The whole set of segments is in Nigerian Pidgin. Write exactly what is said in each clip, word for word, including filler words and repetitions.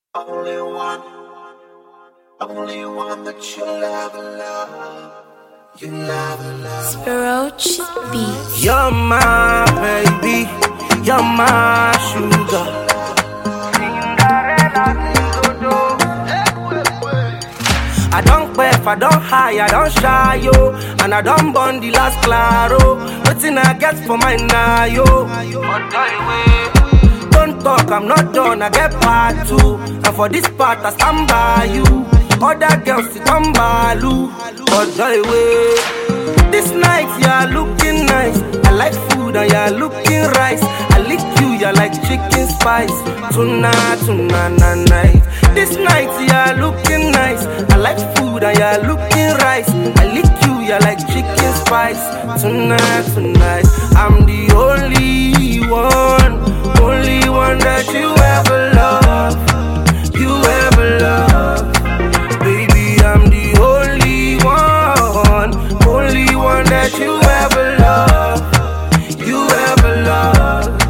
Only one, only one that you'll ever love. You'll ever love. Spiroche Beats. You're my baby, you're my sugar. I don't quaff, I don't high, I don't shy, yo. And I don't burn the last claro. Waiting I get for my now, yo. Don't talk, I'm not done, I get part two. And for this part, I stand by you. Other girls sit on balu. But the way, this night you're looking nice. I like food and you're looking rice. I lick you, you're like chicken spice. Tonight, tonight, night. This night you're looking nice. I like food and you're looking rice. I lick you, you're like chicken spice. Tonight, tonight, I'm the only one, only one that you ever love, you ever love. Baby, I'm the only one, only one that you ever love, you ever love.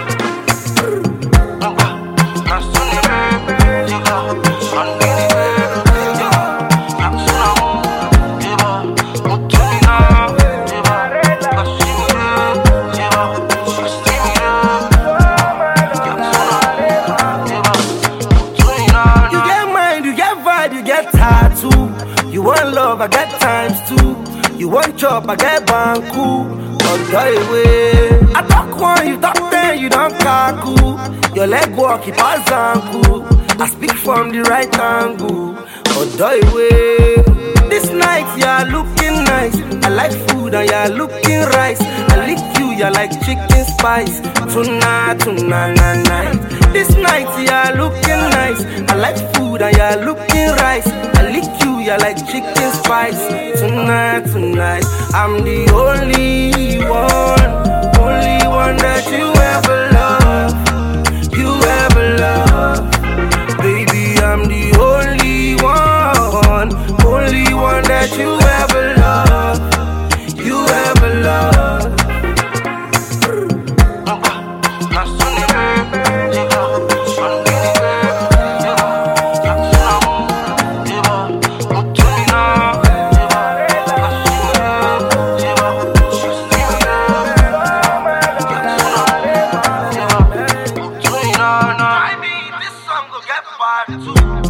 You want love, I get times two. You want chop, I get banku. But the way I talk one, you talk ten, you don't kaku. Your leg walk, you pass anku. I speak from the right angle. But the way this night you're looking nice. I like food and you're looking rice. I lick you, you're like chicken spice. Tonight, tonight, night, night. This night you're looking nice. I like food and you're looking rice. I lick you, you're like chicken spice. Tonight, tonight, I'm the only one, only one that you ever love, you ever love. Baby, I'm the only one, only one that you ever love, you ever love. I mean, this song will get part two.